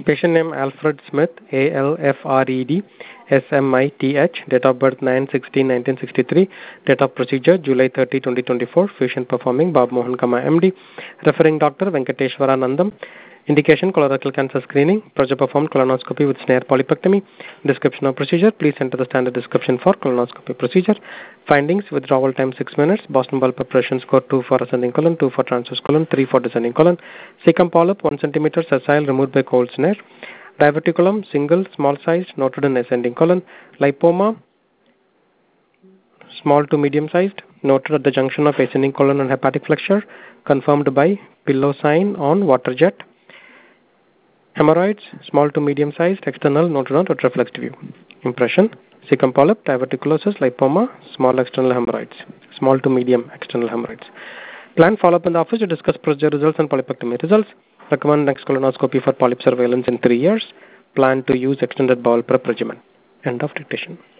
Patient name Alfred Smith, ALFRED SMITH, date of birth 9/16/1963, date of procedure July 30, 2024, fusion performing Bob Mohan Kama MD, referring doctor Venkateshwara Nandam, indication colorectal cancer screening, procedure performed colonoscopy with snare polypectomy, description of procedure, please enter the standard description for colonoscopy procedure, findings, withdrawal time 6 minutes, Boston bulb preparation score 2 for ascending colon, 2 for transverse colon, 3 for descending colon, cecum polyp 1 centimeter sessile removed by cold snare, diverticulum single small sized noted in ascending colon, lipoma small to medium sized noted at the junction of ascending colon and hepatic flexure, confirmed by pillow sign on water jet, hemorrhoids small to medium sized external noted on retroflexed view, impression cecum polyp, diverticulosis, lipoma, small external hemorrhoids, small to medium external hemorrhoids. Plan follow-up in the office to discuss procedure results and polypectomy results. Recommend next colonoscopy for polyp surveillance in 3 years. Plan to use extended bowel prep regimen. End of dictation.